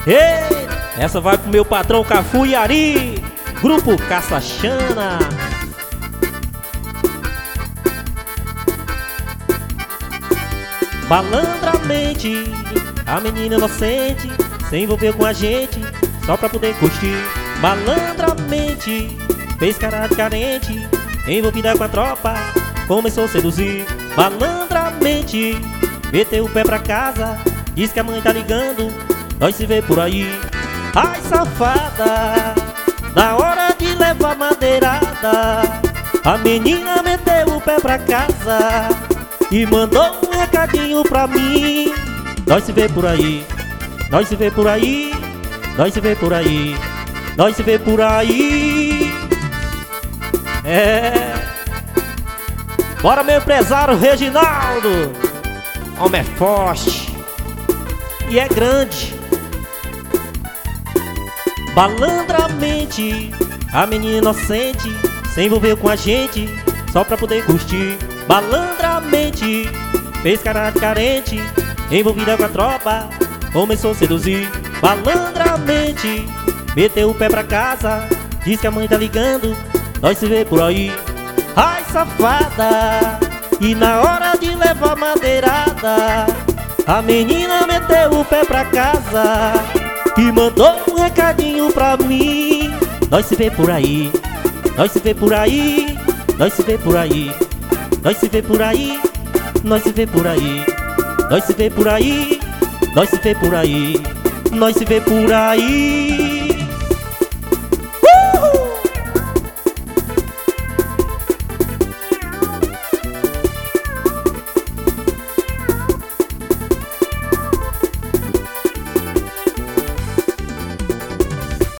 Ei, essa vai pro meu patrão Cafu e Ari, Grupo Caçachana. Malandramente, a menina inocente se envolveu com a gente só pra poder curtir. Malandramente, fez cara de carente, envolvida com a tropa, começou a seduzir. Malandramente, meteu o pé pra casa, diz que a mãe tá ligando, nós se vê por aí. Ai, safada, na hora de levar madeirada, a menina meteu o pé pra casa e mandou um recadinho pra mim. Nós se vê por aí, nós se vê por aí, nós se vê por aí, nós se vê por aí. É. Bora, meu empresário Reginaldo. Homem é forte e é grande. Malandramente, a menina inocente se envolveu com a gente só pra poder curtir. Malandramente, fez cara de carente, envolvida com a tropa, começou a seduzir. Malandramente, meteu o pé pra casa, diz que a mãe tá ligando, nós se vê por aí. Ai, safada, e na hora de levar madeirada, a menina meteu o pé pra casa e mandou um recadinho pra mim. Nós se vê por aí, nós se vê por aí, nós se vê por aí, nós se vê por aí, nós se vê por aí, nós se vê por aí, nós se vê por aí, nós se vê por aí.